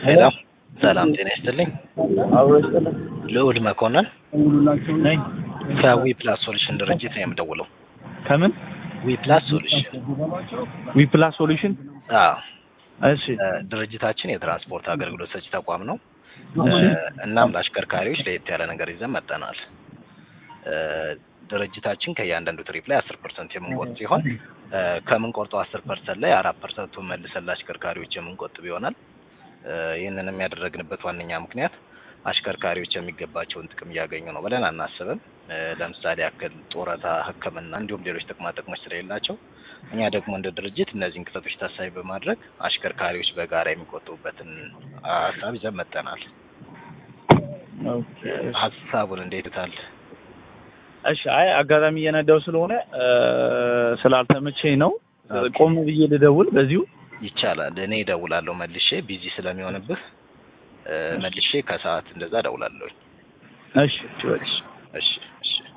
ሄሎ ሰላም ጤና ይስጥልኝ። ልዑል መኮንን ነኝ። ከዊ ፕላስ ሶሉሽን ድርጅት ነው የምደውለው። ከምን ዊ ፕላስ ሶሉሽን? ዊፕላስ ሶሉሽን? አዎ። እሺ። ድርጅታችን የትራንስፖርት አገልግሎት ሰጪ ተቋም ነው። እናም ለአሽከርካሪዎች ለየት ያለ ነገር ይዘን መጥተናል። ድርጅታችን ከእያንዳንዱ ትሪፕ ላይ 10% የምንቆርጥ ሲሆን ከምንቆርጠው 10% ላይ 4%ቱን መልሰን ለአሽከርካሪዎች የምንቆጥብ ይሆናል። ይህንንም ያደረግንበት ዋነኛ ምክንያት አሽከርካሪዎች የሚገባቸውን ጥቅም እያገኙ ነው ብለን አናስብም። ለምሳሌ ያክል ጡረታ፣ ሕክምና እንዲሁም ሌሎች ጥቅማ ጥቅሞች ስለሌላቸው እኛ ደግሞ እንደ ድርጅት እነዚህን ክፍተቶች ታሳቢ በማድረግ አሽከርካሪዎች በጋራ የሚቆጥቡበትን ሀሳብ ይዘን መጥተናል። ኦኬ። ሀሳቡን እንዴት ይታል? እሺ። አይ አጋጣሚ እየነዳው ስለሆነ ስላልተመቸኝ ነው። ቆም ብዬ ልደውል በዚሁ ይቻላል። እኔ እደውላለሁ መልሼ፣ ቢዚ ስለሚሆንብህ መልሼ ከሰዓት እንደዛ እደውላለሁ። እሺ። እሺ።